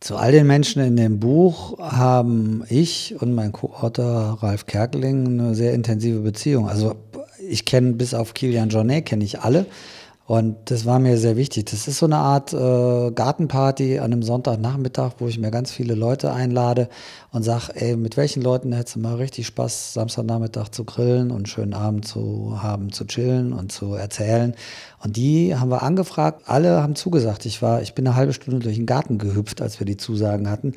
Zu all den Menschen in dem Buch haben ich und mein Co-Autor Ralf Kerkeling eine sehr intensive Beziehung. Also ich kenne bis auf Kilian Jornet, kenne ich alle. Und das war mir sehr wichtig. Das ist so eine Art Gartenparty an einem Sonntagnachmittag, wo ich mir ganz viele Leute einlade und sage, ey, mit welchen Leuten hättest du mal richtig Spaß, Samstagnachmittag zu grillen und einen schönen Abend zu haben, zu chillen und zu erzählen. Und die haben wir angefragt, alle haben zugesagt. Ich bin eine halbe Stunde durch den Garten gehüpft, als wir die Zusagen hatten.